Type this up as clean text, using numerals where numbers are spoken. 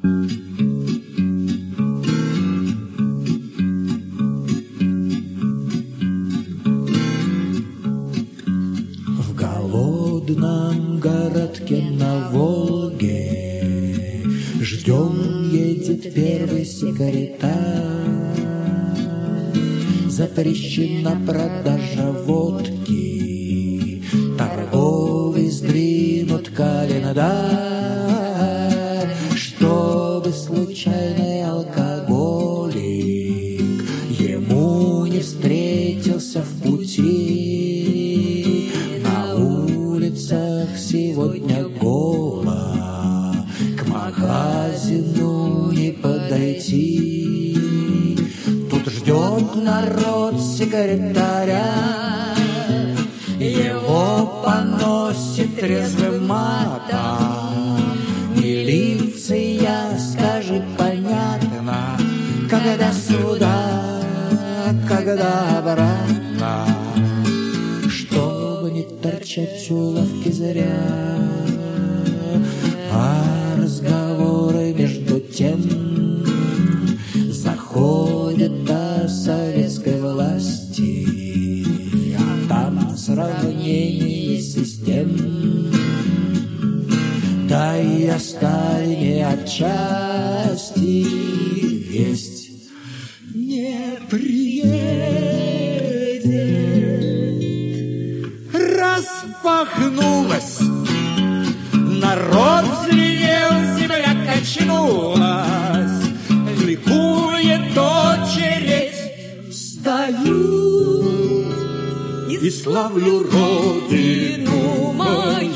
В голодном городке на Волге ждем, едет первый секретарь. Запрещена продажа водки, торговый сдвинут календарь, чтобы случайный алкоголик ему не встретился в пути. На улицах сегодня голо, к магазину не подойти. Тут ждет народ секретаря, его поносит трезвым матом. Милиция, скажи понятно, когда сюда, когда обратно, чтобы не торчать у лавки зря. А разговоры между тем заходят о советской власти, а там сравнение систем, да и о Сталине отчасти весть не приедет. Распахнулась, народ взлетел, земля качнулась, ликует очередь. Стою и славлю родину мою.